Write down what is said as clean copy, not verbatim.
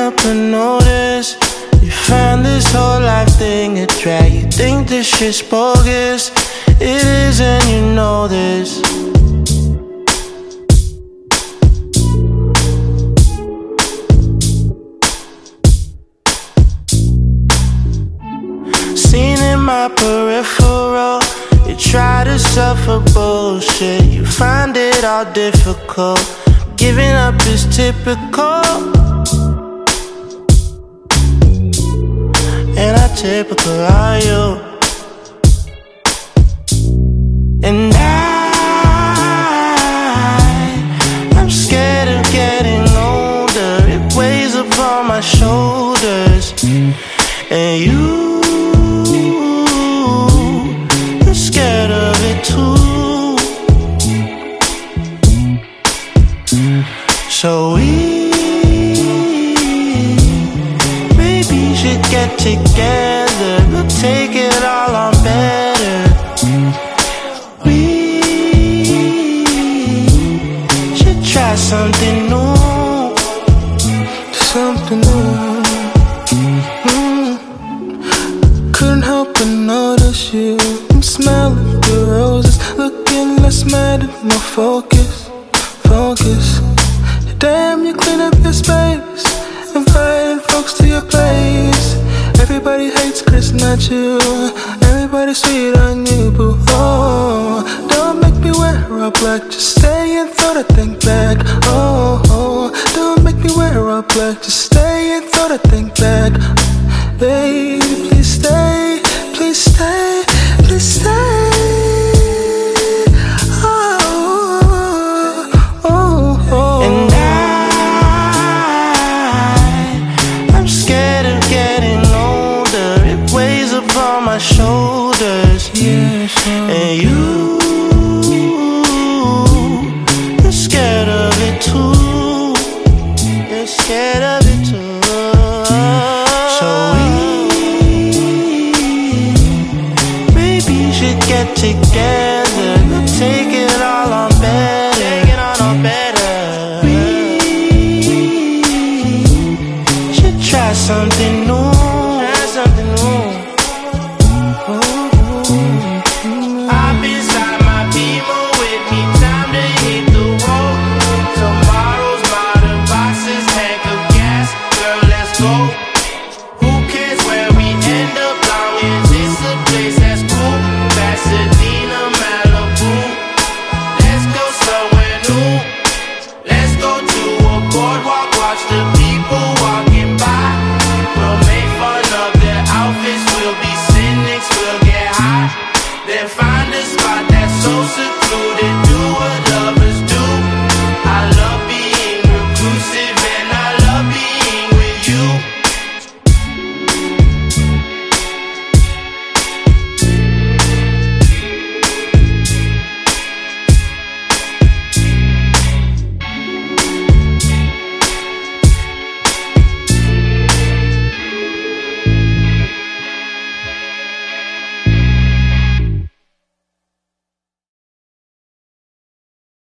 help but notice you find this whole life thing a drag. You think this shit's bogus. It is and you know this. Seen in my peripheral, you try to suffer bullshit. You find it all difficult. Giving up is typical. And how typical are you? And I'm scared of getting older. It weighs upon my shoulders. And you're scared of it too. So maybe should get together. We'll take it all on better. We should try something new. Something new. Couldn't help but notice you. I'm smelling the roses, looking less mad and more focus. Damn, you clean up your space, inviting folks to your place. Everybody hates Chris, not you. Everybody sweet on you, boo. Oh, don't make me wear all black. Just stay and throw that thing back. Oh, don't make me wear all black. Just stay and throw that thing back. Baby, please stay, please stay, please stay. Shoulders, yeah, sure. And you're scared of it too. You're scared of it too. So maybe you should get together.